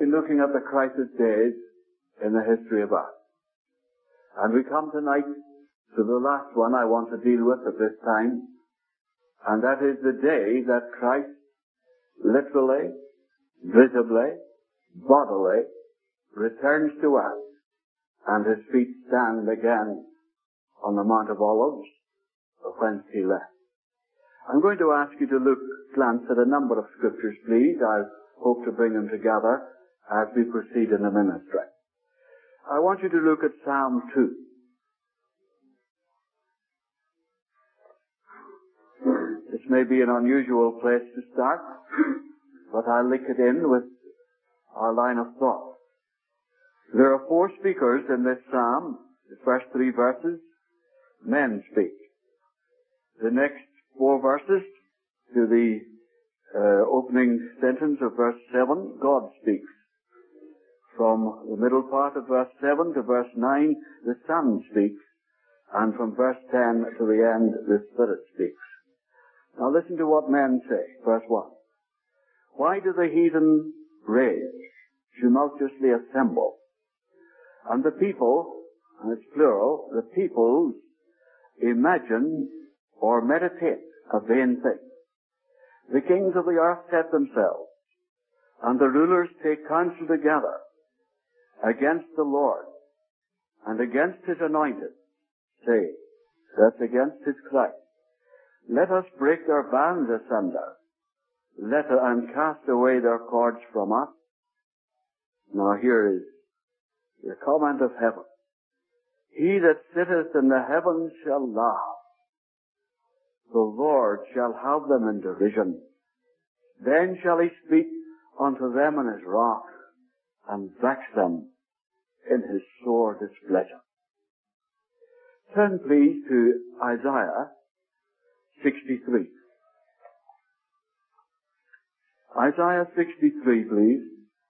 been looking at the crisis days in the history of Earth. And we come tonight to the last one I want to deal with at this time, and that is the day that Christ literally, visibly, bodily returns to earth, and his feet stand again on the Mount of Olives, whence he left. I'm going to ask you to glance at a number of scriptures, please. I hope to bring them together as we proceed in the ministry. I want you to look at Psalm 2. This may be an unusual place to start, but I'll link it in with our line of thought. There are 4 speakers in this psalm. The first 3 verses, men speak. The next 4 verses, to the opening sentence of verse 7, God speaks. From the middle part of verse 7 to verse 9, the Son speaks. And from verse 10 to the end, the Spirit speaks. Now listen to what men say. Verse 1. Why do the heathen rage, tumultuously assemble? And the people, and it's plural, the peoples imagine or meditate a vain thing. The kings of the earth set themselves, and the rulers take counsel together against the Lord and against his anointed, say, that's against his Christ. Let us break their bands asunder, and cast away their cords from us. Now here is the comment of heaven. He that sitteth in the heavens shall laugh. The Lord shall have them in derision. Then shall he speak unto them in his wrath, and vex them in his sore displeasure. Turn please to Isaiah 63. Isaiah 63, please.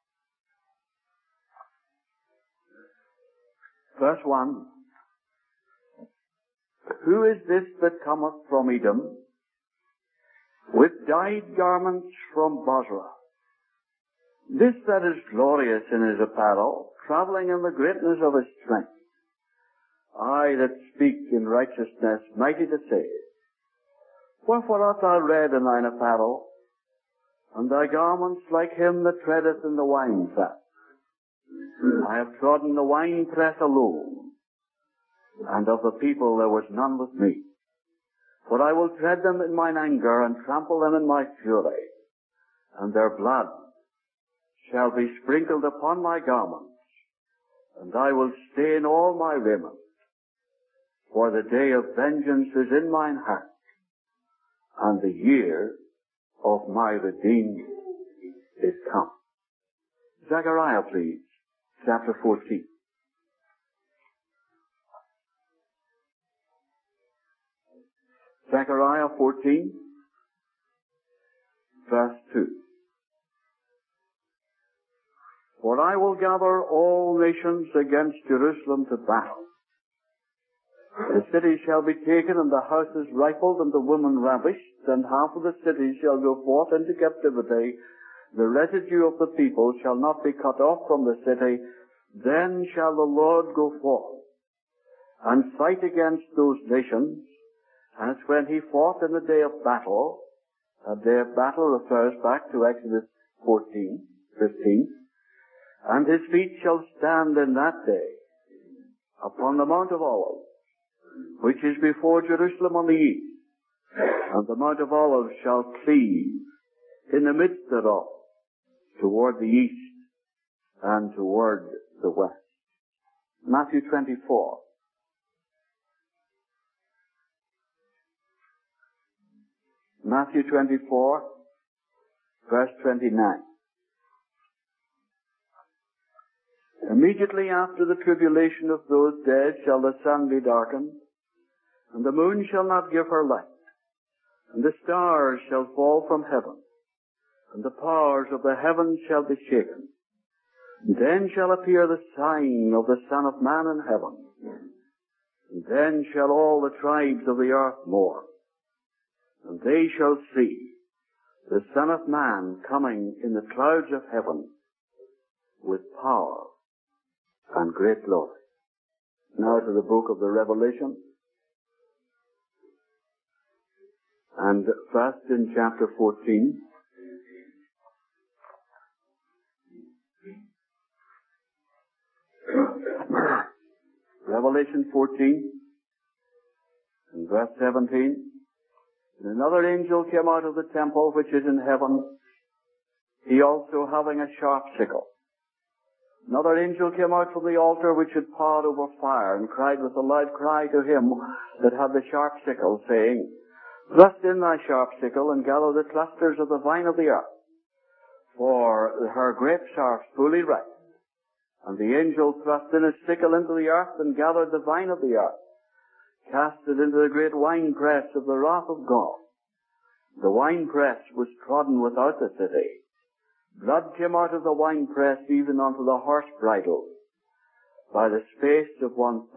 Verse 1. Who is this that cometh from Edom, with dyed garments from Bozrah? This that is glorious in his apparel, travelling in the greatness of his strength. I that speak in righteousness, mighty to save. Wherefore art thou red in thine apparel, and thy garments like him that treadeth in the winepress? I have trodden the winepress alone, and of the people there was none with me. For I will tread them in mine anger, and trample them in my fury, and their blood shall be sprinkled upon my garments, and I will stain all my raiment. For the day of vengeance is in mine heart, and the year of my redeemed is come. Zechariah, please, chapter 14. Zechariah 14, verse 2. For I will gather all nations against Jerusalem to battle. The city shall be taken, and the houses rifled, and the women ravished, and half of the city shall go forth into captivity. The residue of the people shall not be cut off from the city. Then shall the Lord go forth and fight against those nations, as when he fought in the day of battle. A day of battle refers back to Exodus 14:15. And his feet shall stand in that day upon the Mount of Olives, which is before Jerusalem on the east. And the Mount of Olives shall cleave in the midst thereof, toward the east and toward the west. Matthew 24. Matthew 24, verse 29. Immediately after the tribulation of those days shall the sun be darkened, and the moon shall not give her light, and the stars shall fall from heaven, and the powers of the heavens shall be shaken. Then shall appear the sign of the Son of Man in heaven. And then shall all the tribes of the earth mourn, and they shall see the Son of Man coming in the clouds of heaven with power and great glory. Now to the book of the Revelation, and first in chapter 14. Revelation 14, and verse 17. And another angel came out of the temple which is in heaven, he also having a sharp sickle. Another angel came out from the altar which had poured over fire, and cried with a loud cry to him that had the sharp sickle, saying, Thrust in thy sharp sickle, and gather the clusters of the vine of the earth, for her grapes are fully ripe. And the angel thrust in his sickle into the earth, and gathered the vine of the earth, cast it into the great winepress of the wrath of God. The winepress was trodden without the city. Blood came out of the winepress even unto the horse bridles, by the space of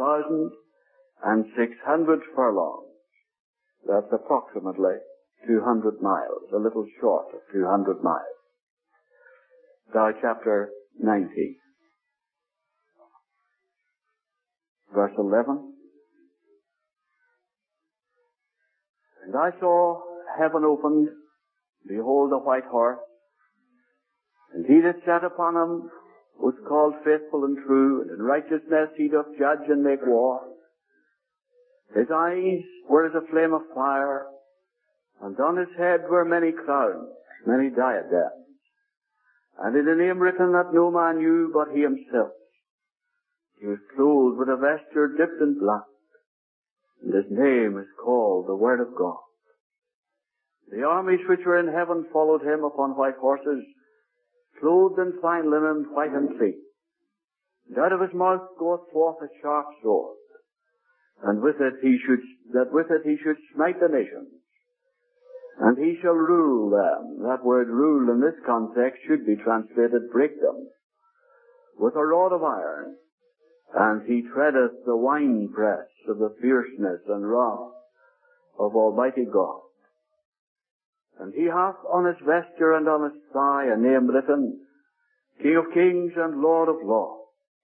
1,600 furlongs. That's approximately 200 miles, a little short of 200 miles. Now chapter 90, verse 11. And I saw heaven opened, behold a white horse, and he that sat upon him was called Faithful and True, and in righteousness he doth judge and make war. His eyes were as a flame of fire, and on his head were many crowns, many diadems, and in a name written that no man knew but he himself. He was clothed with a vesture dipped in blood, and his name is called the Word of God. The armies which were in heaven followed him upon white horses, clothed in fine linen, white and clean. And out of his mouth goeth forth a sharp sword, and with it he should smite the nations, and he shall rule them. That word rule in this context should be translated break them, with a rod of iron, and he treadeth the winepress of the fierceness and wrath of Almighty God. And he hath on his vesture and on his thigh a name written, King of Kings and Lord of Lords.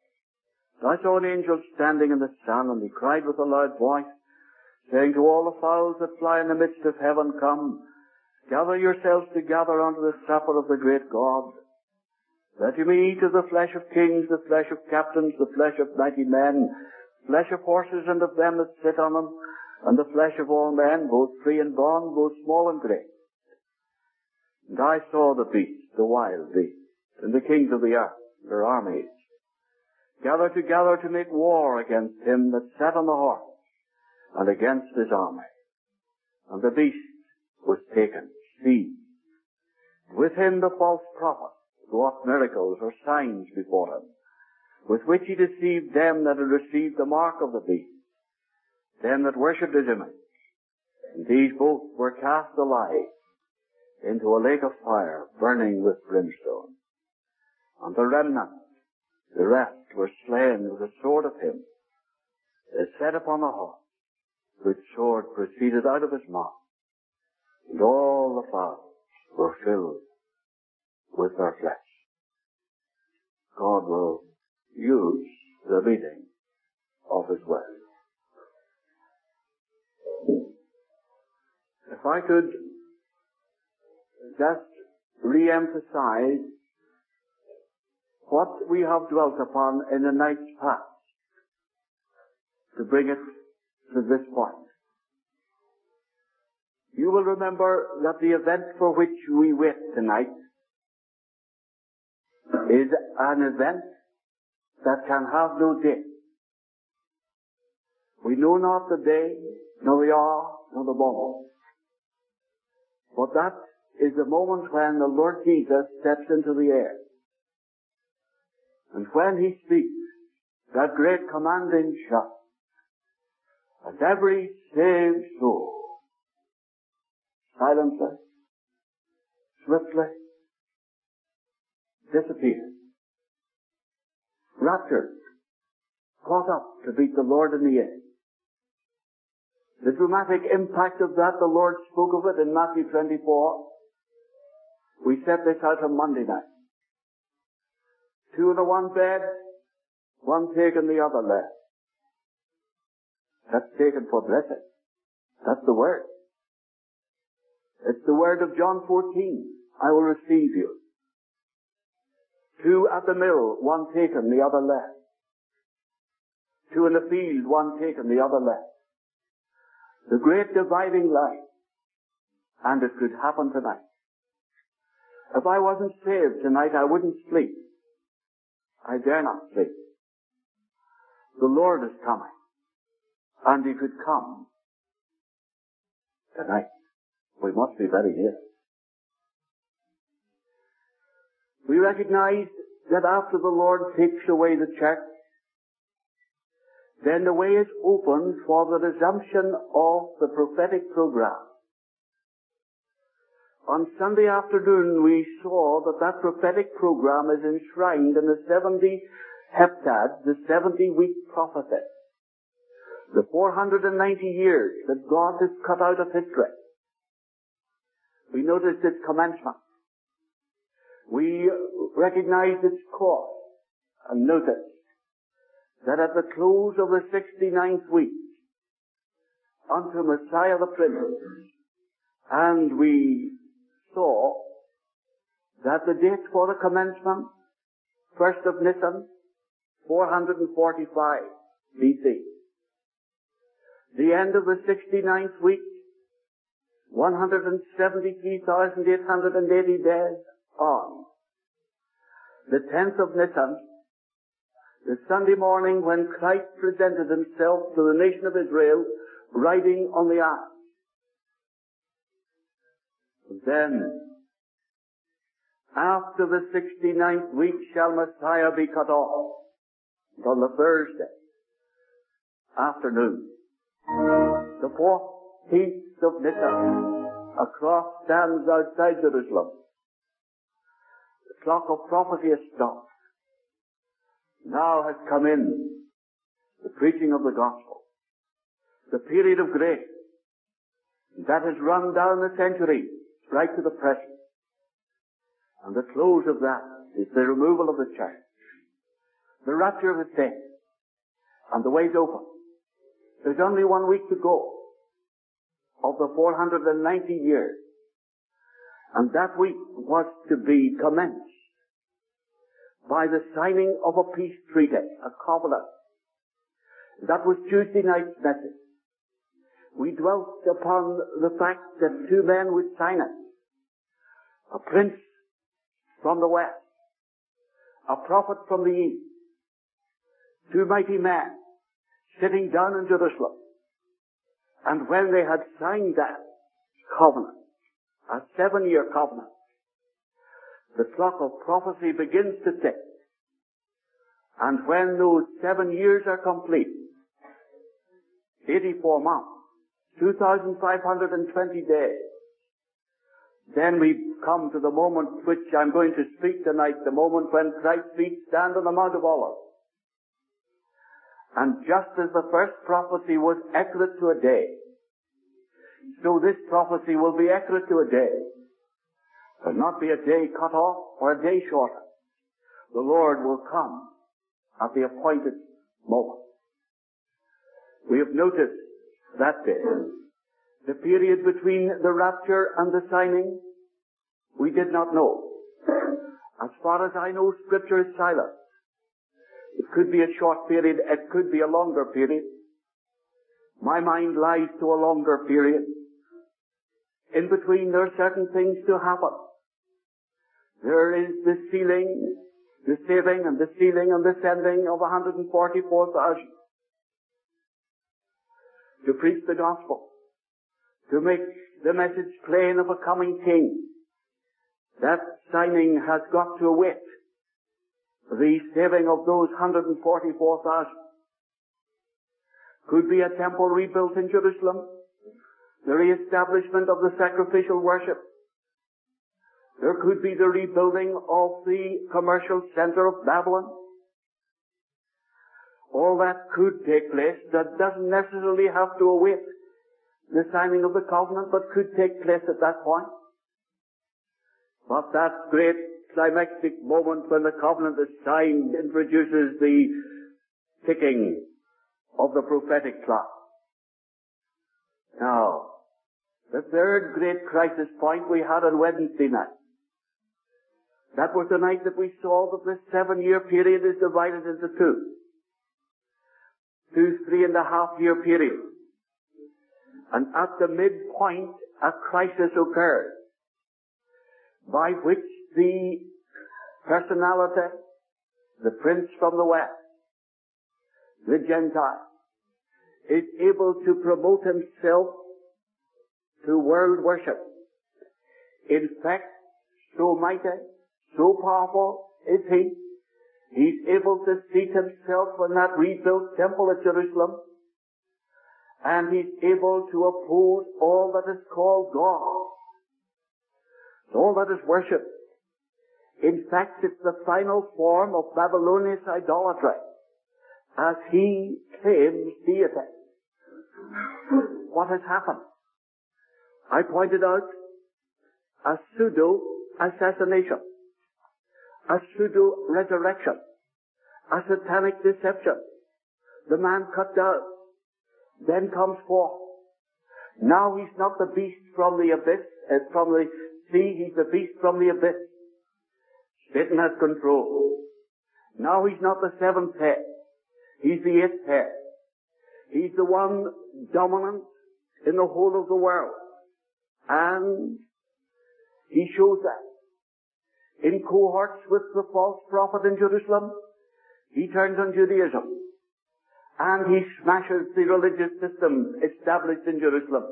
I saw an angel standing in the sun, and he cried with a loud voice, saying to all the fowls that fly in the midst of heaven, Come, gather yourselves together unto the supper of the great God, that you may eat of the flesh of kings, the flesh of captains, the flesh of mighty men, flesh of horses and of them that sit on them, and the flesh of all men, both free and bond, both small and great. And I saw the beast, the wild beast, and the kings of the earth, their armies, gather together to make war against him that sat on the horse, and against his army. And the beast was taken, seized. With him the false prophet wrought miracles or signs before him, with which he deceived them that had received the mark of the beast, them that worshipped his image. And these both were cast alive into a lake of fire, burning with brimstone. And the remnant, the rest, were slain with the sword of him that sat upon the horse, which sword proceeded out of his mouth. And all the fowls were filled with their flesh. God will use the reading of his word. If I could just re-emphasize what we have dwelt upon in the nights past to bring it to this point. You will remember that the event for which we wait tonight is an event that can have no date. We know not the day, nor the hour, nor the moment. But that is the moment when the Lord Jesus steps into the air. And when he speaks that great commanding shout, and every saved soul silently, swiftly disappears, raptured, caught up to meet the Lord in the air. The dramatic impact of that, the Lord spoke of it in Matthew 24. We set this out on Monday night. Two in a one bed, one taken, the other left. That's taken for blessing. That's the word. It's the word of John 14. I will receive you. Two at the mill, one taken, the other left. Two in the field, one taken, the other left. The great dividing line. And it could happen tonight. If I wasn't saved tonight, I wouldn't sleep. I dare not sleep. The Lord is coming. And He could come tonight. We must be very near. We recognize that after the Lord takes away the church, then the way is opened for the resumption of the prophetic program. On Sunday afternoon we saw that that prophetic program is enshrined in the 70 heptads, the 70-week prophecy. The 490 years that God has cut out of history. We noticed its commencement. We recognized its course and noticed that at the close of the 69th week, unto Messiah the Prince, and we saw that the date for the commencement, 1st of Nisan, 445 BC. The end of the 69th week, 173,880 days on. The 10th of Nisan, the Sunday morning when Christ presented Himself to the nation of Israel, riding on the ass. Then, after the 69th week shall Messiah be cut off. And on the Thursday afternoon, the 14th of Nisan, a cross stands outside Jerusalem. The clock of prophecy has stopped. Now has come in the preaching of the gospel. The period of grace that has run down the centuries right to the present. And the close of that is the removal of the church. The rapture of the saints. And the way's open. There's only 1 week to go of the 490 years. And that week was to be commenced by the signing of a peace treaty, a covenant. That was Tuesday night's message. We dwelt upon the fact that two men would sign it. A prince from the west, a prophet from the east. Two mighty men sitting down in Jerusalem. And when they had signed that covenant, a 7-year covenant, the clock of prophecy begins to tick. And when those 7 years are complete, 84 months, 2,520 days, then we come to the moment which I'm going to speak tonight, the moment when Christ's feet stand on the Mount of Olives. And just as the first prophecy was accurate to a day, so this prophecy will be accurate to a day. There will not be a day cut off or a day shorter. The Lord will come at the appointed moment. We have noticed that day. The period between the rapture and the signing, we did not know. As far as I know, Scripture is silent. It could be a short period, it could be a longer period. My mind lies to a longer period. In between, there are certain things to happen. There is the sealing, the saving and the sealing and the sending of 144,000 to preach the gospel, to make the message plain of a coming king. That signing has got to await the saving of those 144,000. Could be a temple rebuilt in Jerusalem, the re-establishment of the sacrificial worship. There could be the rebuilding of the commercial center of Babylon. All that could take place. That doesn't necessarily have to await the signing of the covenant, but could take place at that point. But that great climactic moment when the covenant is signed introduces the ticking of the prophetic clock. Now, the third great crisis point we had on Wednesday night. That was the night that we saw that this 7-year period is divided into two 3.5-year periods. And at the midpoint, a crisis occurs by which the personality, the prince from the west, the Gentile, is able to promote himself to world worship. In fact, so mighty, so powerful is he, he's able to seat himself in that rebuilt temple at Jerusalem, and he's able to oppose all that is called God, all that is worship. In fact, it's the final form of Babylonian idolatry, as he claims deity. What has happened? I pointed out a pseudo-assassination, a pseudo-resurrection, a satanic deception. The man cut down, then comes forth. Now he's not the beast from the abyss, from the sea, he's the beast from the abyss. Satan has control. Now he's not the seventh head, he's the eighth head. He's the one dominant in the whole of the world. And he shows that. In cohorts with the false prophet in Jerusalem, he turns on Judaism. And he smashes the religious system established in Jerusalem.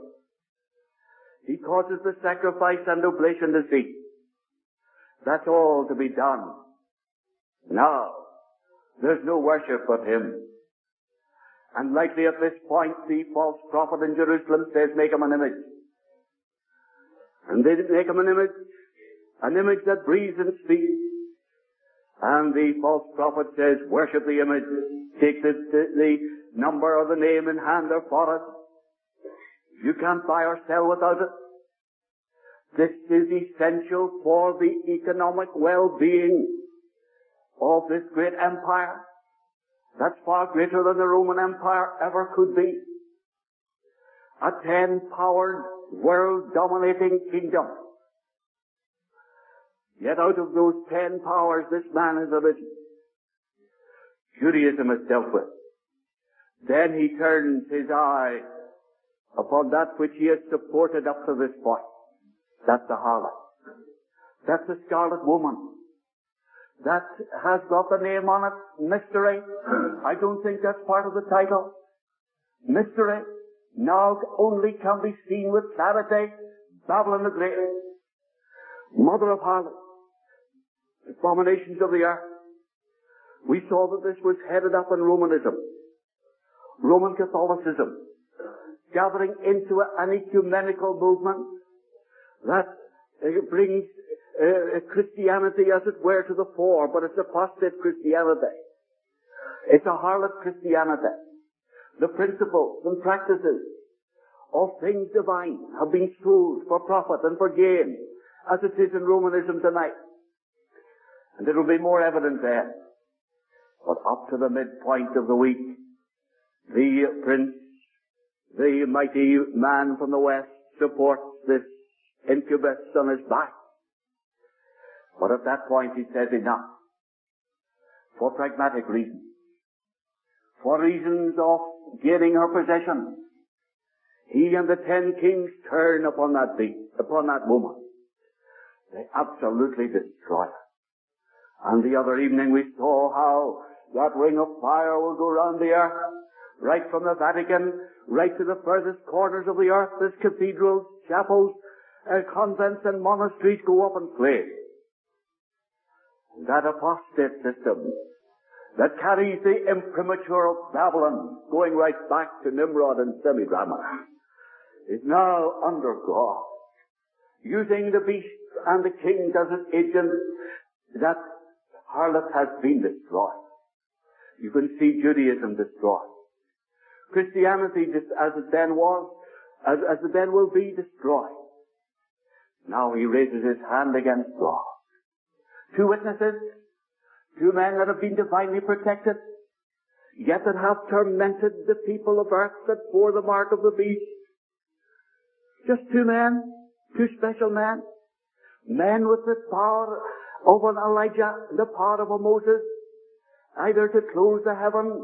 He causes the sacrifice and oblation to cease. That's all to be done. Now, there's no worship but him. And likely at this point, the false prophet in Jerusalem says, make him an image. And they make him an image that breathes and speaks. And the false prophet says, worship the image, take the number or the name in hand or forehead. You can't buy or sell without it. This is essential for the economic well-being of this great empire. That's far greater than the Roman Empire ever could be. A 10-powered, world-dominating kingdom. Yet out of those 10 powers, this man has arisen. Judaism is dealt with. Then he turns his eye upon that which he has supported up to this point. That's the harlot. That's the scarlet woman. That has got the name on it, Mystery. I don't think that's part of the title. Mystery. Now only can be seen with clarity. Babylon the Great. Mother of harlots. Abominations of the earth. We saw that this was headed up in Romanism. Roman Catholicism. Gathering into an ecumenical movement that brings Christianity, as it were, to the fore, but it's apostate Christianity. It's a harlot Christianity. The principles and practices of things divine have been sold for profit and for gain, as it is in Romanism tonight. And it will be more evident then. But up to the midpoint of the week, the prince, the mighty man from the west, supports this incubus on his back. But at that point he says enough. For pragmatic reasons. For reasons of gaining her possession. He and the 10 kings turn upon that beast, upon that woman. They absolutely destroy her. And the other evening we saw how that ring of fire will go round the earth, right from the Vatican, right to the furthest corners of the earth, as cathedrals, chapels, convents and monasteries go up in flames. That apostate system that carries the imprimatur of Babylon, going right back to Nimrod and Semiramis, is now under God, using the beast and the kings as its agents. That harlot has been destroyed. You can see Judaism destroyed. Christianity, as it then was, as it then will be, destroyed. Now he raises his hand against God. Two witnesses, two men that have been divinely protected, yet that have tormented the people of earth that bore the mark of the beast. Just two men, two special men, men with the power of an Elijah and the power of a Moses, either to close the heaven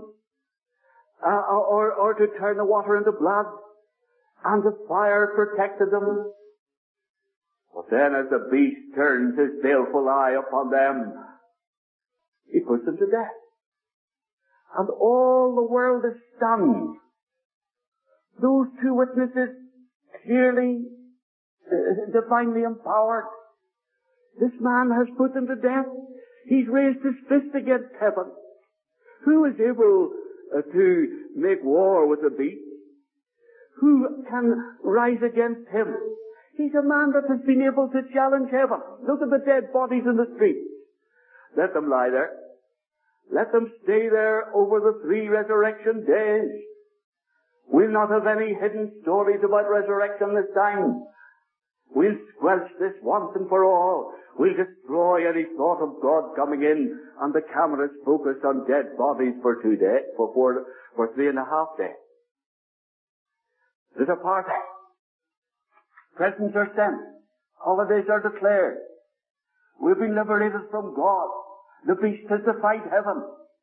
or to turn the water into blood, and the fire protected them. But then as the beast turns his baleful eye upon them, he puts them to death. And all the world is stunned. Those two witnesses, clearly, divinely empowered. This man has put them to death. He's raised his fist against heaven. Who is able to make war with the beast? Who can rise against him? He's a man that has been able to challenge heaven. Look at the dead bodies in the streets. Let them lie there. Let them stay there over the 3 resurrection days. We'll not have any hidden stories about resurrection this time. We'll squelch this once and for all. We'll destroy any thought of God coming in, and the cameras focus on dead bodies for 2 days, for 3.5 days. There's a party. Presents are sent. Holidays are declared. We've been liberated from God. The beast has defied heaven.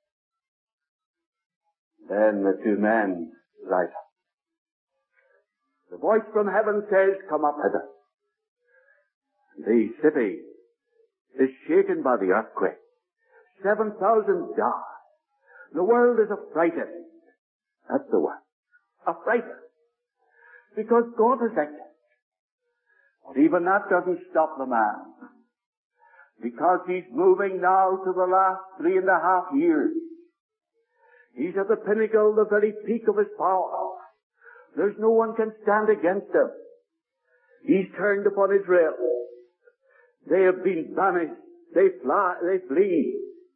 Then the two men rise up. The voice from heaven says, "Come up hither." The city is shaken by the earthquake. 7,000 die. The world is affrighted. That's the word. Affrighted. Because God has acted. But even that doesn't stop the man. Because he's moving now to the last 3.5 years. He's at the pinnacle, the very peak of his power. There's no one can stand against him. He's turned upon Israel. They have been banished. They flee.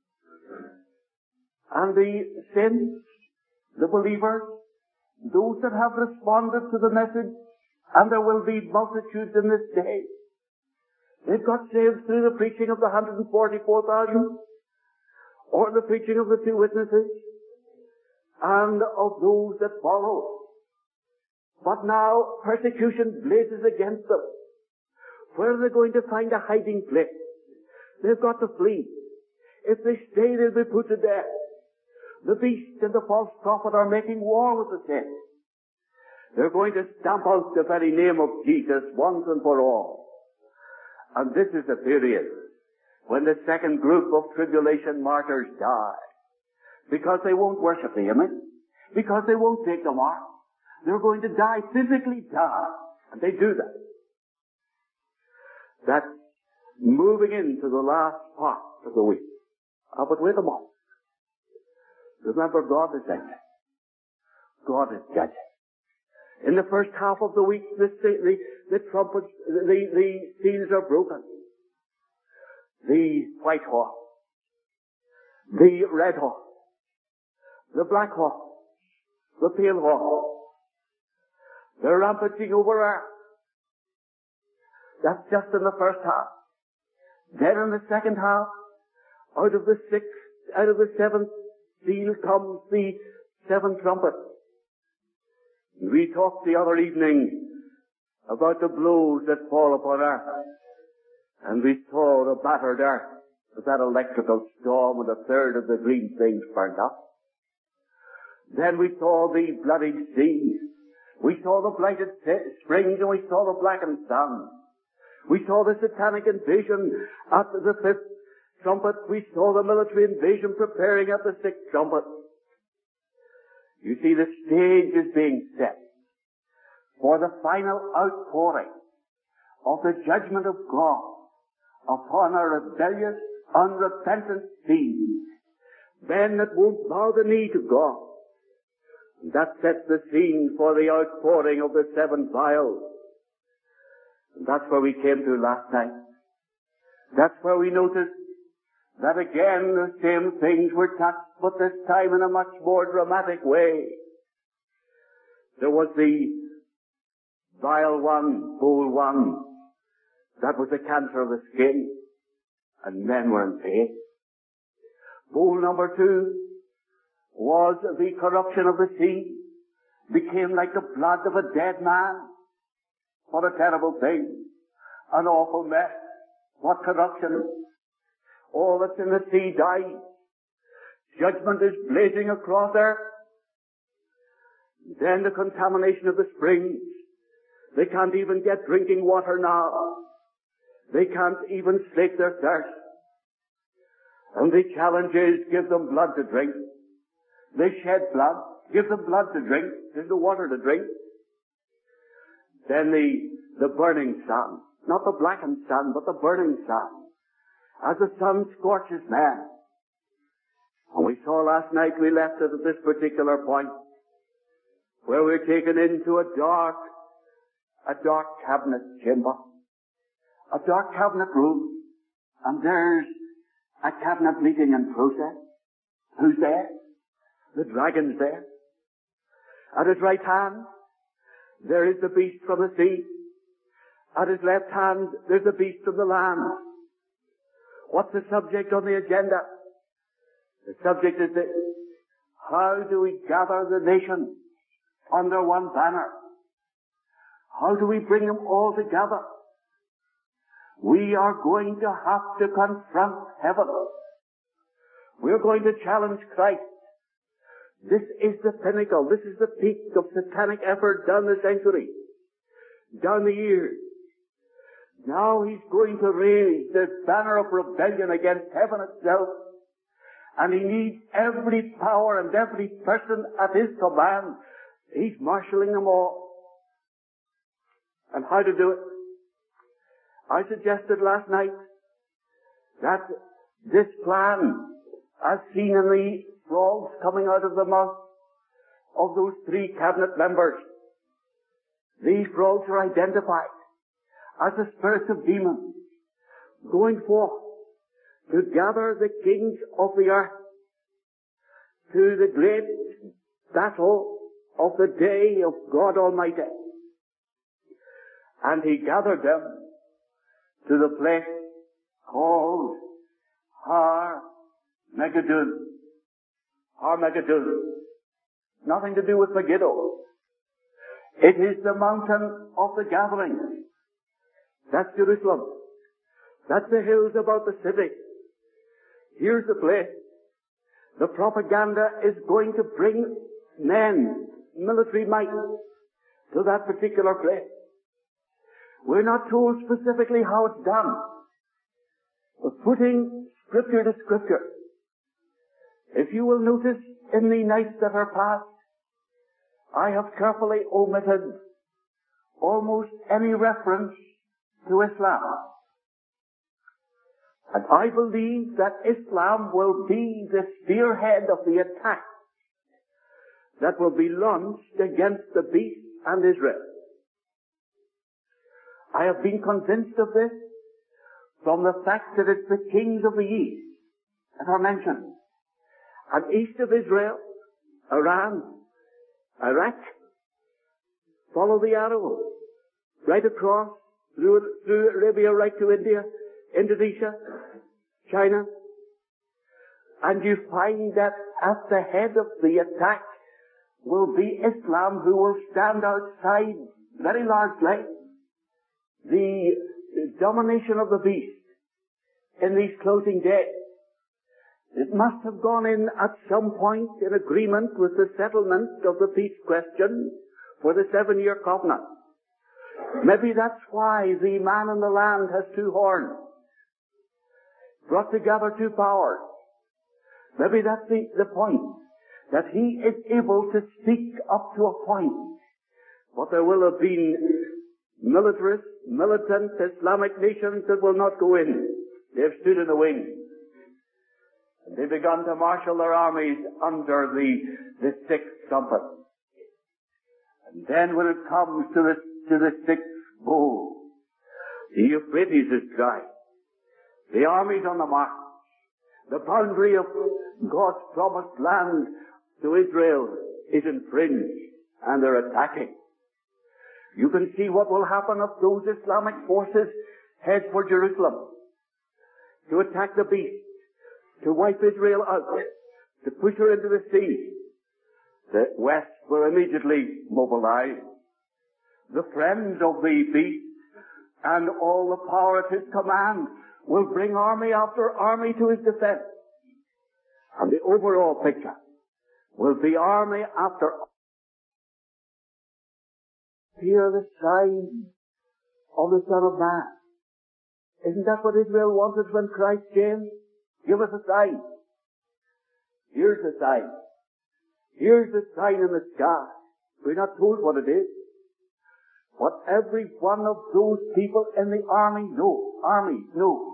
And the saints, the believers, those that have responded to the message, and there will be multitudes in this day, they've got saved through the preaching of the 144,000, or the preaching of the two witnesses, and of those that follow. But now persecution blazes against them. Where are they going to find a hiding place? They've got to flee. If they stay, they'll be put to death. The beast and the false prophet are making war with the saints. They're going to stamp out the very name of Jesus once and for all. And this is the period when the second group of tribulation martyrs die. Because they won't worship the image. Because they won't take the mark. They're going to die, physically die. And they do that. That's moving into the last part of the week. But wait a moment. Remember, God is acting. God is judging. In the first half of the week, the trumpets, the seals are broken. The white horse, the red horse, the black horse, the pale horse, they're rampaging over earth. That's just in the first half. Then in the second half, out of the 7th seal comes the 7th trumpet. We talked the other evening about the blows that fall upon earth. And we saw the battered earth with that electrical storm and 1/3 of the green things burnt up. Then we saw the bloody sea. We saw the blighted springs, and we saw the blackened sun. We saw the satanic invasion at the 5th trumpet. We saw the military invasion preparing at the 6th trumpet. You see, the stage is being set for the final outpouring of the judgment of God upon a rebellious, unrepentant seed. Men that won't bow the knee to God. That sets the scene for the outpouring of the 7 vials. And that's where we came to last night. That's where we noticed that again the same things were touched, but this time in a much more dramatic way. There was the vial 1, bowl 1. That was the cancer of the skin. and men were in pain. Bowl number 2 was the corruption of the sea. Became like the blood of a dead man. What a terrible thing. An awful mess. What corruption. All that's in the sea dies. Judgment is blazing across earth. Then the contamination of the springs. They can't even get drinking water now. They can't even slake their thirst. And the challenge is, give them blood to drink. They shed blood. Give them blood to drink. There's no water to drink. Then the burning sun. Not the blackened sun, but the burning sun. As the sun scorches men. And we saw last night, we left it at this particular point, where we're taken into a dark cabinet chamber. A dark cabinet room. And there's a cabinet meeting in process. Who's there? The dragon's there. At his right hand, there is the beast from the sea. At his left hand, there's the beast from the land. What's the subject on the agenda? The subject is this: how do we gather the nations under one banner? How do we bring them all together? We are going to have to confront heaven. We're going to challenge Christ. This is the pinnacle. This is the peak of satanic effort down the centuries, down the years. Now he's going to raise the banner of rebellion against heaven itself. And he needs every power and every person at his command. He's marshalling them all. And how to do it? I suggested last night that this plan, as seen in the frogs coming out of the mouth of those 3 cabinet members, these frogs are identified as the spirits of demons going forth to gather the kings of the earth to the great battle of the day of God Almighty. And he gathered them to the place called Armageddon. Armageddon. Nothing to do with Megiddo. It is the mountain of the gathering. That's Jerusalem. That's the hills about the city. Here's the place. The propaganda is going to bring men, military might, to that particular place. We're not told specifically how it's done. But putting scripture to scripture. If you will notice in the nights that are past, I have carefully omitted almost any reference to Islam. And I believe that Islam will be the spearhead of the attack that will be launched against the beast and Israel. I have been convinced of this from the fact that it's the kings of the East that are mentioned. And east of Israel, Iran, Iraq, follow the arrow, right across, through Arabia, right to India, Indonesia, China. And you find that at the head of the attack will be Islam, who will stand outside very largely the domination of the beast in these closing days. It must have gone in at some point in agreement with the settlement of the peace question for the 7-year covenant. Maybe that's why the man in the land has 2 horns, brought together 2 powers. Maybe that's the point, that he is able to speak up to a point. But there will have been militarist, militant Islamic nations that will not go in. They've stood in the wings. And they've begun to marshal their armies under the 6th trumpet. And then when it comes to the 6th bowl, the Euphrates is dry. The army's on the march. The boundary of God's promised land to Israel is infringed, and they're attacking. You can see what will happen if those Islamic forces head for Jerusalem. to attack the beast, to wipe Israel out, to push her into the sea. The West were immediately mobilized. The friends of the beast and all the power at his command will bring army after army to his defense. And the overall picture will be army after army. Hear the sign of the Son of Man. Isn't that what Israel wanted when Christ came? Give us a sign. Here's the sign. Here's the sign in the sky. We're not told what it is. What every one of those people in the armies know.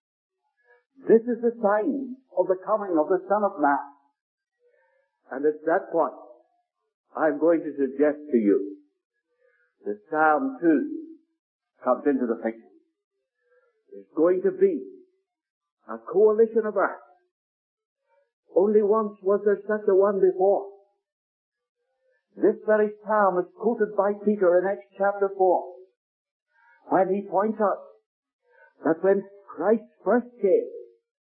This is the sign of the coming of the Son of Man. And at that point, I'm going to suggest to you that Psalm 2 comes into the picture. There's going to be a coalition of earth. Only once was there such a one before. This very psalm is quoted by Peter in Acts chapter 4, when he points out that when Christ first came,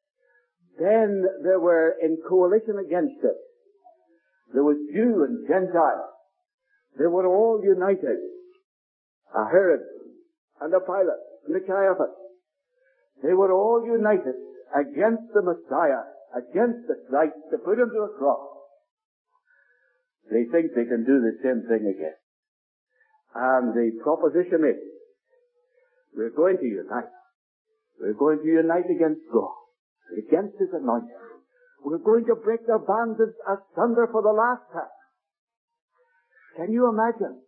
then there were in coalition against him. There was Jew and Gentile. They were all united. A Herod and a Pilate and a Caiaphas. They were all united against the Messiah, against the Christ, to put him to a cross. They think they can do the same thing again. And the proposition is, we're going to unite. We're going to unite against God, against his anointing. We're going to break their bands asunder for the last time. Can you imagine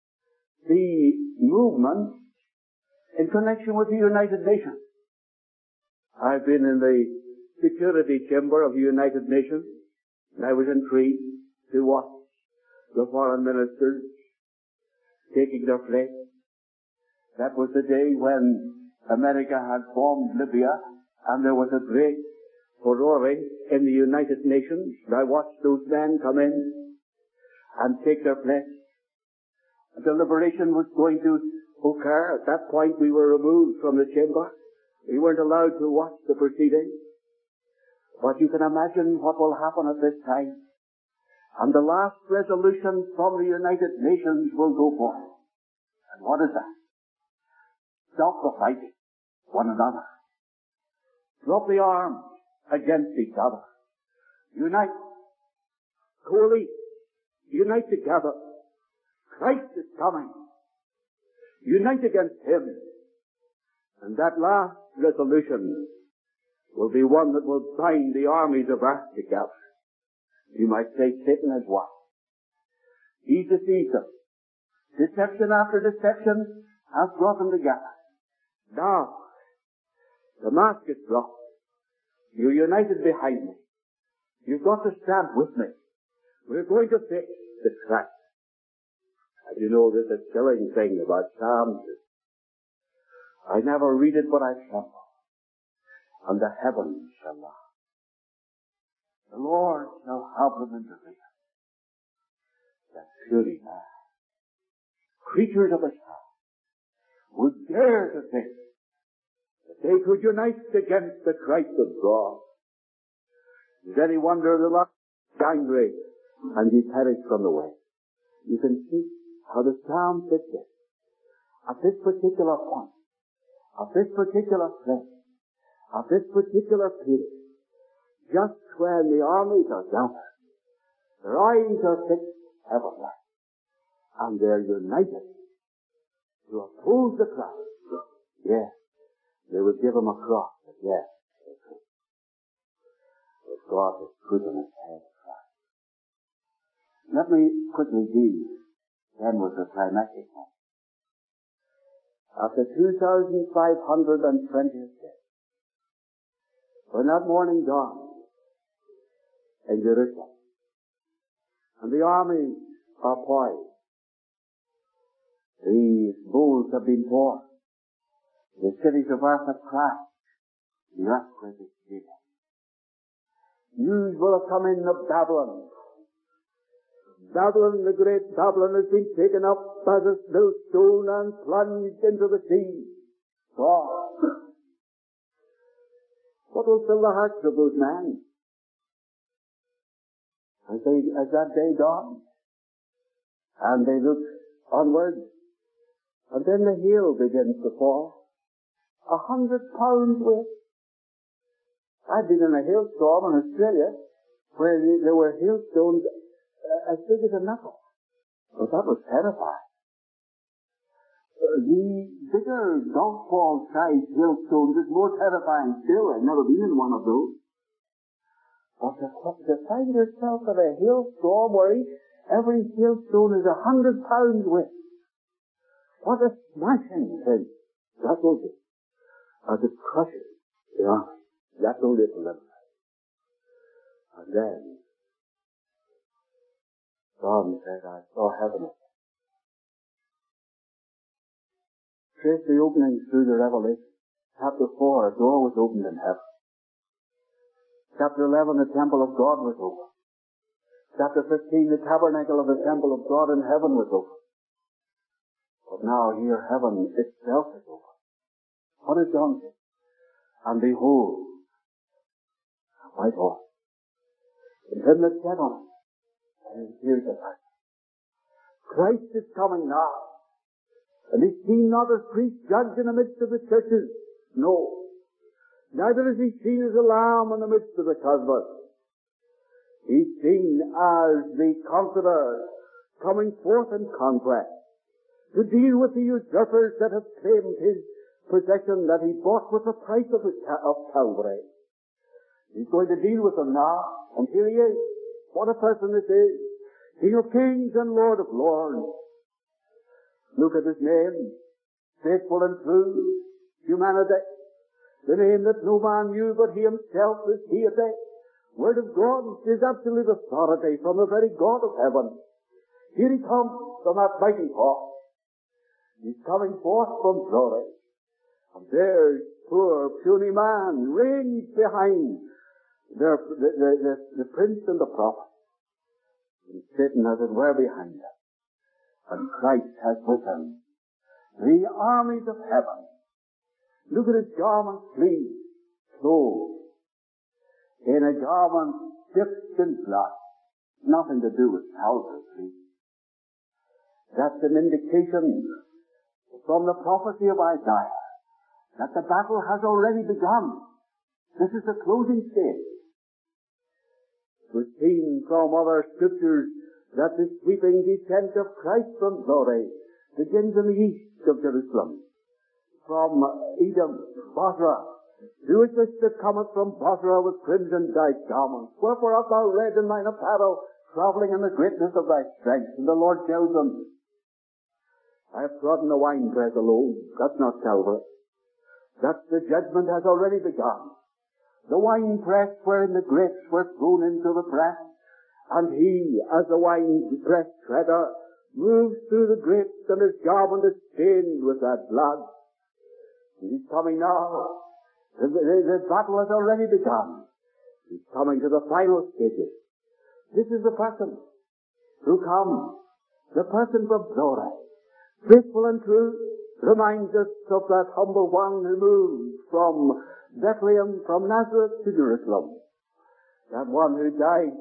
the movement in connection with the United Nations? I've been in the Security Chamber of the United Nations, and I was intrigued to watch the foreign ministers taking their place. That was the day when America had formed Libya, and there was a great furore in the United Nations. And I watched those men come in and take their place. A deliberation was going to occur. At that point we were removed from the chamber. We weren't allowed to watch the proceedings. But you can imagine what will happen at this time. And the last resolution from the United Nations will go forth. And what is that? Stop the fighting one another. Drop the arms against each other. Unite. Coalesce. Unite together. Christ is coming. Unite against him. And that last resolution will be one that will bind the armies of earth together. You might say Satan is what? He deceives them. Deception after deception has brought them together. Now, the mask is dropped. You're united behind me. You've got to stand with me. We're going to fix the crack. And you know, there's a chilling thing about Psalms. I never read it, but I tremble. And the heavens shall laugh. The Lord shall have them in derision. That surely man, creatures of his heart, would dare to think that they could unite against the Christ of God. Is any wonder the Lord is angry and ye perish from the way? You can see how the psalm fits in. At this particular point, at this particular place, at this particular period, just when the armies are gathered, their eyes are fixed heavenward, and they're united to oppose the Christ. Yes, they would give him a cross, but yes, they could. But God has put on his head Christ. Let me quickly deal then with the climactic one. After 2,520 days, when that morning dawned in Jerusalem, and the armies are poised, the bowls have been poured, the cities of earth have crashed, the earthquake is shaken. News will have come in of Babylon. Babylon, the great Babylon, has been taken up as a millstone and plunged into the sea. God. What will fill the hearts of those men as that day dawns? And they look onward, and then the hail begins to fall. 100 pounds weight. I've been in a hailstorm in Australia where there were hailstones as big as a knuckle. But that was terrifying. The bigger golf ball sized hailstones is more terrifying still. I've never been in one of those. But to find yourself in a hailstorm where every hailstone is 100 pounds weight. What a smashing thing that will be. As it crushes the army. That will little limit. And then John said, I saw heaven. Trace the opening through the Revelation. Chapter 4, a door was opened in heaven. Chapter 11, the temple of God was open. Chapter 15, the tabernacle of the temple of God in heaven was open. But now here heaven itself is open. What does John say? And behold, a white horse. And him that sat on it. And here's the fact. Christ is coming now. And he's seen not as priest judge in the midst of the churches. No. Neither is he seen as a lamb in the midst of the cosmos. He's seen as the conqueror coming forth in conquest to deal with the usurpers that have claimed his possession that he bought with the price of Calvary. He's going to deal with them now. And here he is. What a person this is. King of kings and Lord of lords. Look at his name. Faithful and true. Humanity. The name that no man knew but he himself is deity. Word of God is absolute authority from the very God of heaven. Here he comes from that mighty horse. He's coming forth from glory. And there's poor puny man ranged behind the prince and the prophet. And Satan, as it were, behind him. And Christ has with him the armies of heaven. Look at his garment sleeves, clothed in a garment dipped in blood. Nothing to do with Calvary, please. That's an indication from the prophecy of Isaiah that the battle has already begun. This is the closing stage. It was seen from other scriptures that the sweeping descent of Christ from glory begins in the east of Jerusalem, from Edom, Bozrah. Who is this that cometh from Bozrah with crimson dyed garments? Wherefore art thou red in thine apparel, travelling in the greatness of thy strength? And the Lord tells them, I have trodden the winepress alone. That's not Calvary. That's the judgment has already begun. The winepress wherein the grapes were thrown into the press, and he, as the winepress treader, moves through the grapes, and his garment is stained with that blood. And he's coming now. The battle has already begun. He's coming to the final stages. This is the person who comes, the person from glory, faithful and true, reminds us of that humble one who moved from Bethlehem, from Nazareth to Jerusalem. That one who died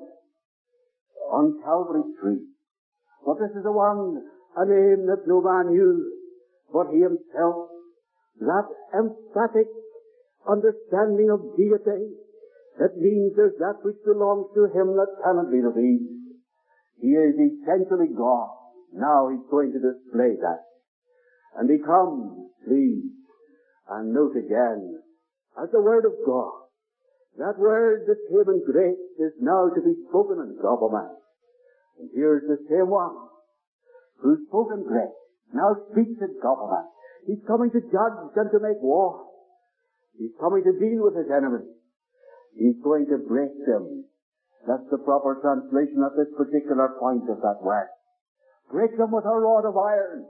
on Calvary's tree. But this is the one, a name that no man knew but he himself. That emphatic understanding of deity, that means there's that which belongs to him that cannot be revealed. He is essentially God. Now he's going to display that. And he comes, please, and note again, as the Word of God. That Word that came in grace is now to be spoken in government. And here's the same one who spoke in grace, now speaks in government. He's coming to judge and to make war. He's coming to deal with his enemies. He's going to break them. That's the proper translation at this particular point of that word. Break them with a rod of iron.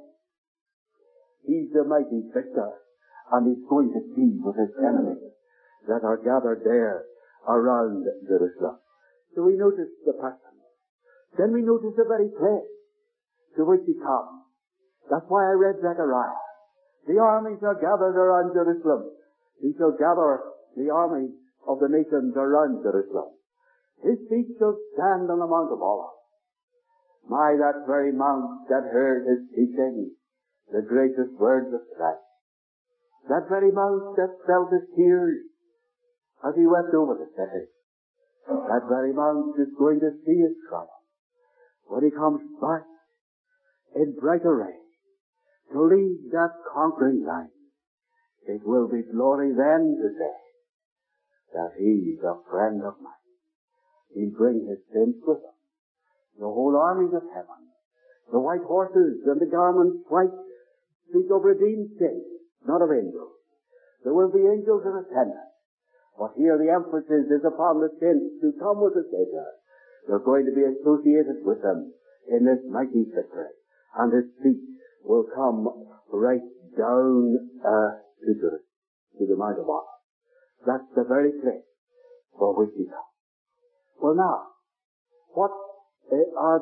He's the mighty victor, and he's going to deal with his enemies that are gathered there around Jerusalem. So we notice the person. Then we notice the very place to which he comes. That's why I read Zechariah. The armies are gathered around Jerusalem. He shall gather the armies of the nations around Jerusalem. His feet shall stand on the Mount of Olives. My, that very mount that heard his teaching, the greatest words of Christ. That very mount that felt his tears as he wept over the city. That very mount is going to see his triumph when he comes back in bright array to lead that conquering line. It will be glory then to say that he's a friend of mine. He'll bring his sins with him. The whole armies of heaven, the white horses and the garments white, speak of redeemed saints, not of angels. There will be angels in attendance. But here the emphasis is upon the saints who come with the Savior. They're going to be associated with them in this mighty victory. And his feet will come right down to the Mount of Olives. That's the very place for which he comes. Well now, what are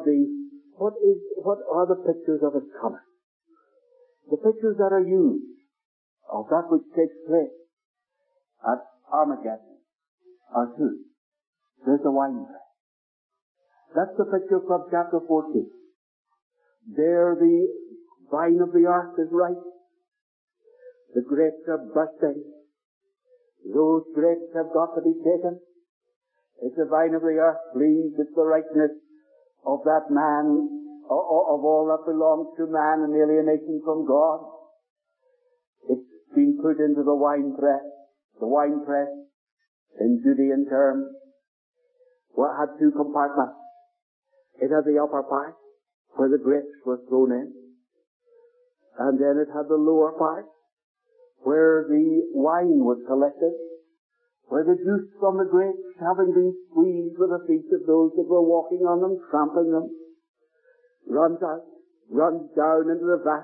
the pictures of his coming? The pictures that are used of that which takes place at Armageddon are two. There's the winepress. That's the picture from chapter 14. There the vine of the earth is ripe. The grapes are bursting. Those grapes have got to be taken. It's the vine of the earth, please. It's the ripeness of that man, of all that belongs to man and alienation from God. It's been put into the winepress. The winepress, in Judean terms, had two compartments. It had the upper part, where the grapes were thrown in. And then it had the lower part, where the wine was collected, where the juice from the grapes, having been squeezed with the feet of those that were walking on them, trampling them, runs down into the vat.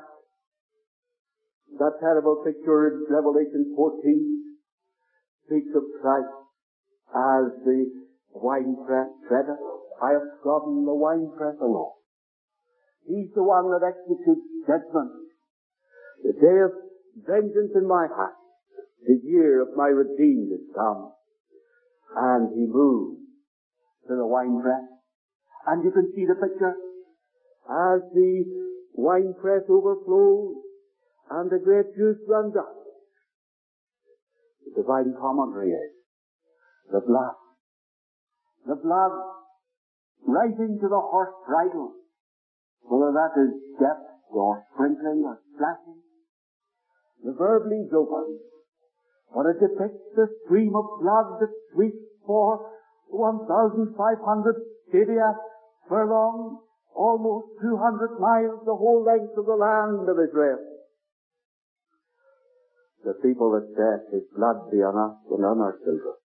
That terrible picture in Revelation 14 speaks of Christ as the winepress treader. I have trodden the winepress alone. He's the one that executes judgment. The day of vengeance in my heart, the year of my redeemed is come. And he moves to the winepress. And you can see the picture as the winepress overflows and the grape juice runs out. The divine commentary is the blood. The blood rising to the horse bridle, whether that is depth or sprinkling or splashing. The verb leaves open, but it depicts the stream of blood that sweeps for 1,500 stadia furlongs, almost 200 miles, the whole length of the land of Israel. The people that said, his blood be on us and on our children.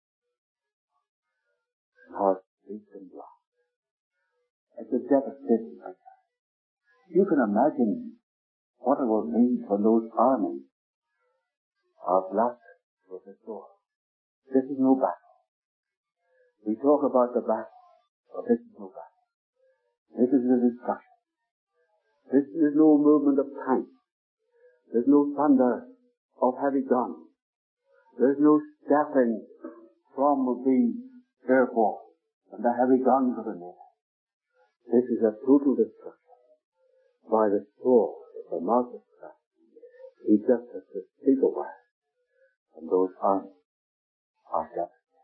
And our feet and blood. It's a devastating picture. You can imagine what it will mean for those armies. Our blood was a sword. This is no battle. We talk about the battle, but this is no battle. This is the destruction. This is no movement of tanks. There's no thunder of heavy guns. There's no stepping from the air force and the heavy guns of the native. This is a total destruction by the sword of the mouth of Christ. He just has to speak a word, and those armies are devastated.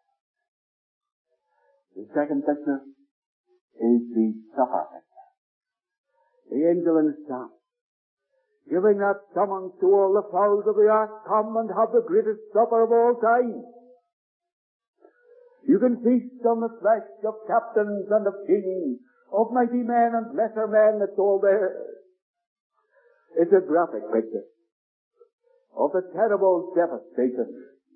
The second picture is the supper picture. The angel in his sound, giving that summons to all the fowls of the earth, come and have the greatest supper of all time. You can feast on the flesh of captains and of kings, of mighty men and lesser men, it's all there. It's a graphic picture of the terrible devastation.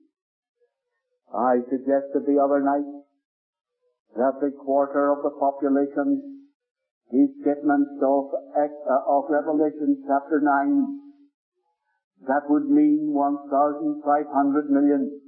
I suggested the other night that the quarter of the population, these statements of Revelation chapter 9, that would mean 1,500 million.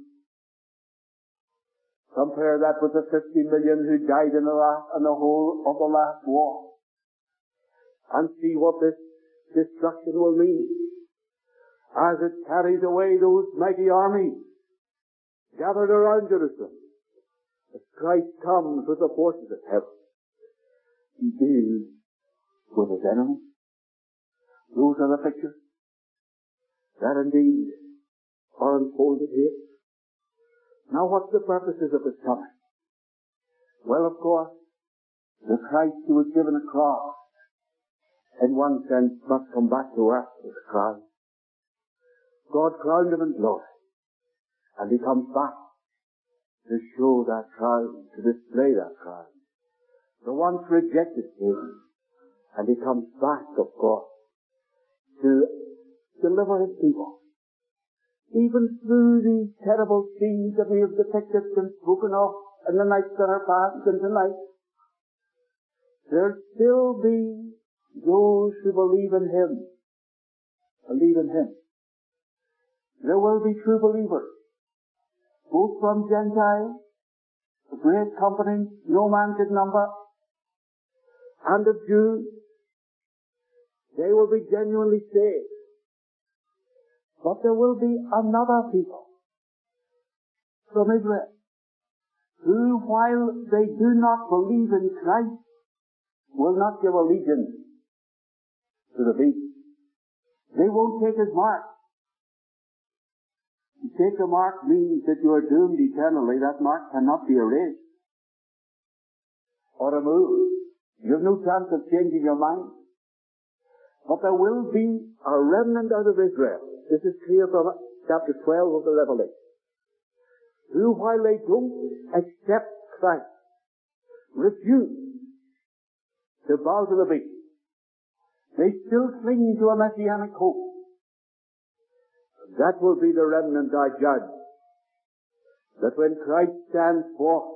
Compare that with the 50 million who died in the whole of the last war. And see what this destruction will mean as it carries away those mighty armies. gathered around Jerusalem, as Christ comes with the forces of heaven, he deals with his enemies. Those are the pictures that indeed are unfolded here. Now what's the purposes of his coming? Well, of course, the Christ who was given a cross, in one sense, must come back to earth with a crown. God crowned him in glory, and he comes back to show that crown, to display that crown. The once rejected king, and he comes back, of course, to deliver his people. Even through these terrible scenes that we have depicted and spoken of in the nights that are past and tonight, there'll still be those who believe in him. Believe in him. There will be true believers, both from Gentiles, a great company no man could number, and of Jews. They will be genuinely saved. But there will be another people from Israel who, while they do not believe in Christ, will not give allegiance to the beast. They won't take his mark. To take a mark means that you are doomed eternally. That mark cannot be erased or removed. You have no chance of changing your mind. But there will be a remnant out of Israel. This is clear from chapter 12 of the Revelation. Who, while they don't accept Christ, refuse to bow to the beast, they still cling to a messianic hope. That will be the remnant I judge. That when Christ stands forth,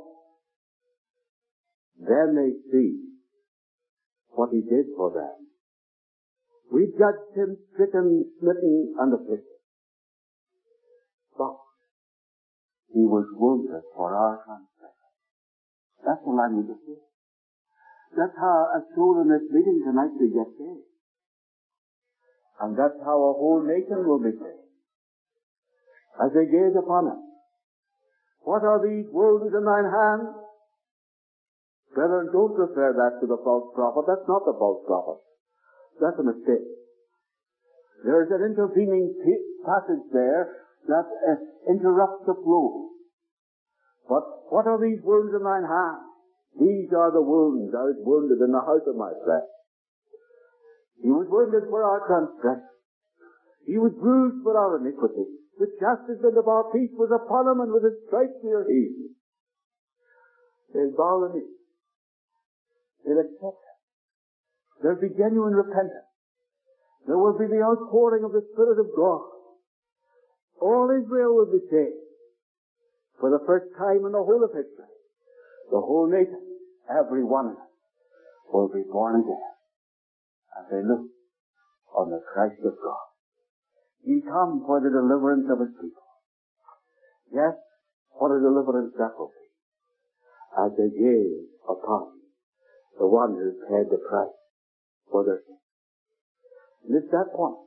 then they see what he did for them. We judged him stricken, smitten, and afflicted. But he was wounded for our transgression. That's the language of faith. That's how a soul in this meeting tonight will get saved. And that's how a whole nation will be saved. As they gaze upon him. What are these wounds in thine hand? Brethren, don't refer that to the false prophet. That's not the false prophet. That's a mistake. There is an intervening passage there that interrupts the flow. But what are these wounds in thine hand? These are the wounds I was wounded in the house of my flesh. He was wounded for our transgression. He was bruised for our iniquity. The chastisement of our peace was upon him, and with his stripes we are healed. They'll bow the knee. They'll accept him. There'll be genuine repentance. There will be the outpouring of the Spirit of God. All Israel will be saved. For the first time in the whole of history, the whole nation, every one of them, will be born again. As they look on the Christ of God. He come for the deliverance of his people. Yes, what a deliverance that will be. As they gaze upon the one who paid the price for their sin. And it's that point,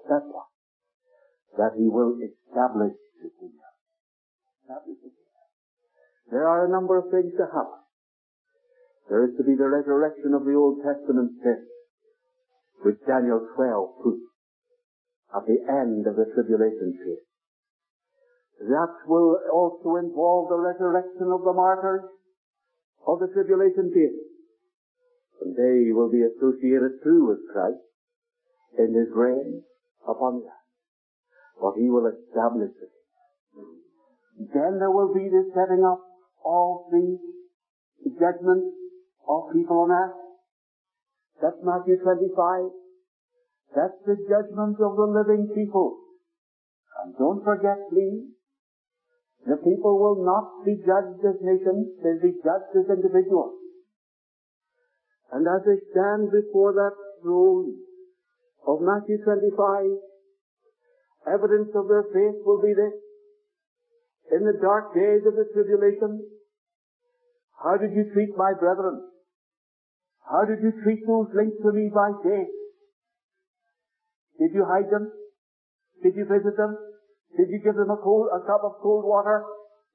that he will establish the kingdom. Establish the kingdom. There are a number of things to happen. There is to be the resurrection of the Old Testament saints, which Daniel 12 proves at the end of the tribulation period. That will also involve the resurrection of the martyrs of the tribulation period. And they will be associated too with Christ in his reign upon the earth. But he will establish it. Then there will be the setting up of the judgment of people on earth. That's Matthew 25. That's the judgment of the living people. And don't forget, please, the people will not be judged as nations, they'll be judged as individuals. And as they stand before that throne of Matthew 25, evidence of their faith will be this. In the dark days of the tribulation, how did you treat my brethren? How did you treat those linked to me by faith? Did you hide them? Did you visit them? Did you give them a cup of cold water?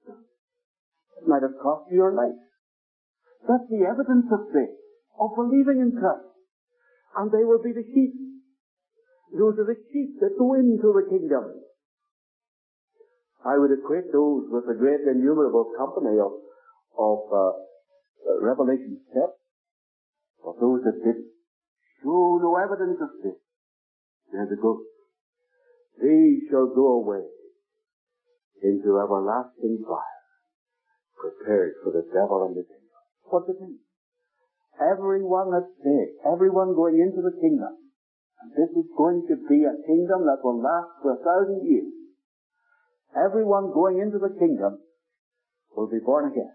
might have cost you your life. That's the evidence of faith, of believing in Christ. And they will be the sheep. Those are the sheep that go into the kingdom. I would equate those with the great innumerable company of Revelation 7. For those that did show no evidence of this, they're the ghosts. They shall go away into everlasting fire, prepared for the devil and the kingdom. What's it mean? Everyone that's saved, everyone going into the kingdom, and this is going to be a kingdom that will last for 1,000 years. Everyone going into the kingdom will be born again.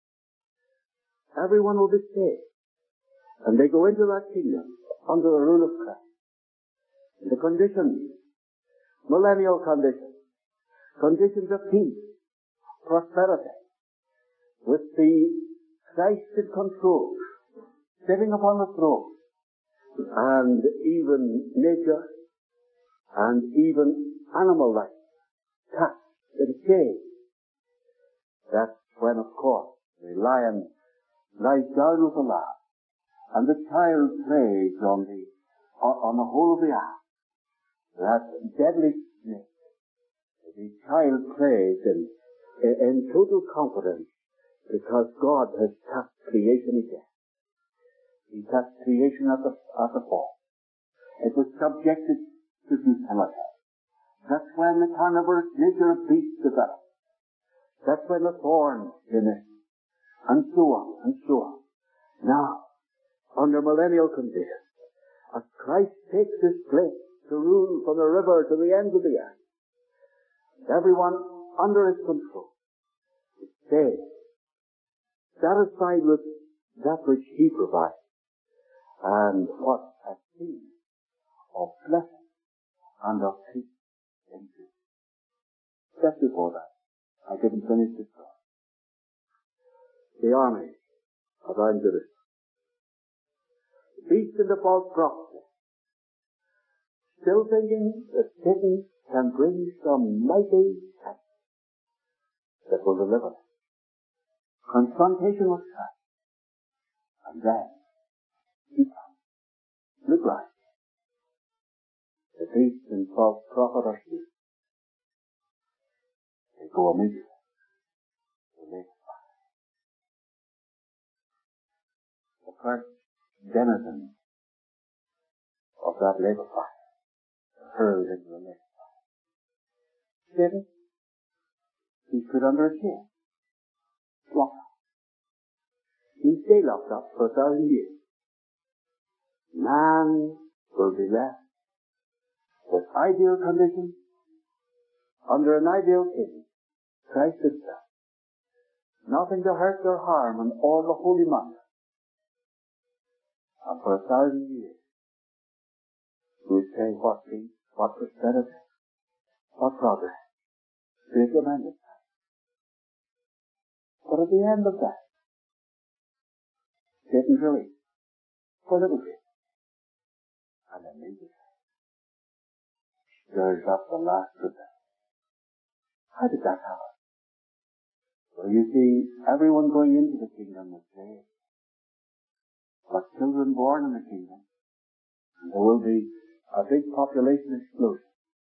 Everyone will be saved. And they go into that kingdom under the rule of Christ. The conditions, millennial conditions, conditions of peace, prosperity, with the Christ in control, sitting upon the throne, and even nature, and even animal life, cats and caves. That's when, of course, the lion lies down with the lamb, and the child plays on the whole of the ark. That deadly snake. The child plays in total confidence because God has cast creation again. He cast creation at the fall. It was subjected to futility. That's when the carnivorous nature of beasts developed. That's when the thorns came in. And so on, and so on. Now, under millennial conditions, as Christ takes his place to rule from the river to the ends of the earth, and everyone under his control is saved, satisfied with that which he provides, and what a scene of blessing and of peace in truth. Just before that, I didn't finish this story. The army of Angelus, the beast and the false prophet, still thinking that Satan can bring some mighty test that will deliver them. Confrontation with Christ. And then, he comes. Look right. The beast and false prophet are asleep. They go immediately to the lake of fire. The first denizens of that lake of fire are hurled into the lake of fire. Satan, he's put under a chain. Locked up. He'll stay locked up for 1,000 years. Man will be left with ideal conditions under an ideal king, Christ himself. Nothing to hurt or harm in all the holy matter. And for 1,000 years, we say what peace, what prosperity, what progress, great tremendous. But at the end of that, Satan's released for a little bit. And immediately stirs up the last rebellion. How did that happen? Well, you see, everyone going into the kingdom was saved. But children born in the kingdom, and there will be a big population explosion.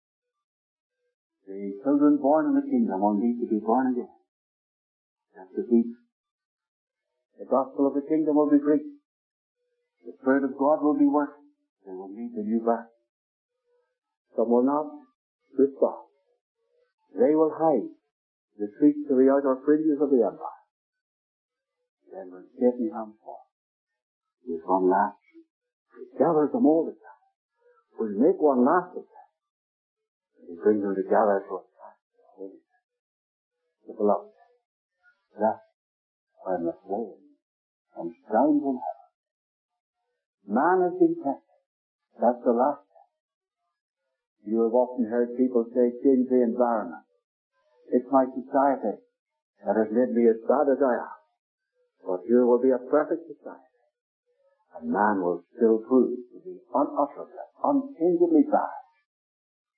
The children born in the kingdom will need to be born again. That's the deep. The gospel of the kingdom will be preached. The Spirit of God will be working. They will need the new birth. Some will not respond. They will hide, retreat to the outer fringes of the empire. Then when Satan comes forth, he's one last. He gathers them all together. We'll make one last of them. And he brings them together to a time, the Holy Spirit. The beloved. That's when the flame comes down from heaven. Man has been tested. That's the last test. You have often heard people say, change the environment. It's my society that has made me as bad as I am. But here will be a perfect society. And man will still prove to be unutterably, unchangeably bad.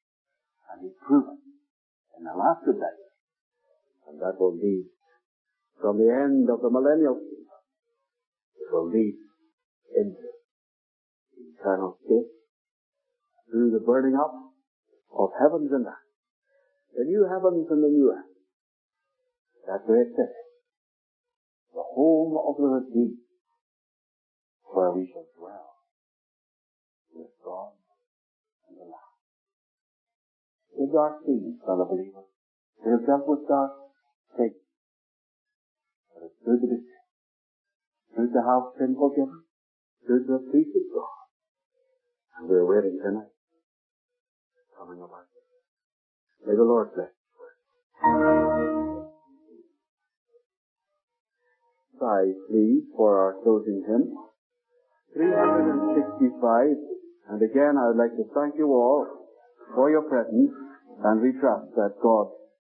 And he's proven in the last rebellion. And that will lead from the end of the millennial kingdom, it will lead into eternal state through the burning up of heavens and earth, the new heavens and the new earth, that great city, the home of the redeemed, where we shall dwell with God and the Lamb. The dark things, fellow believers, we have dealt with dark things, but it's good to be saved, good to have sin forgiven, good to have peace with God, and we're waiting tonight, coming of our Savior. May the Lord bless you. Size, please, for our closing hymn. 365. And again, I would like to thank you all for your presence, and we trust that God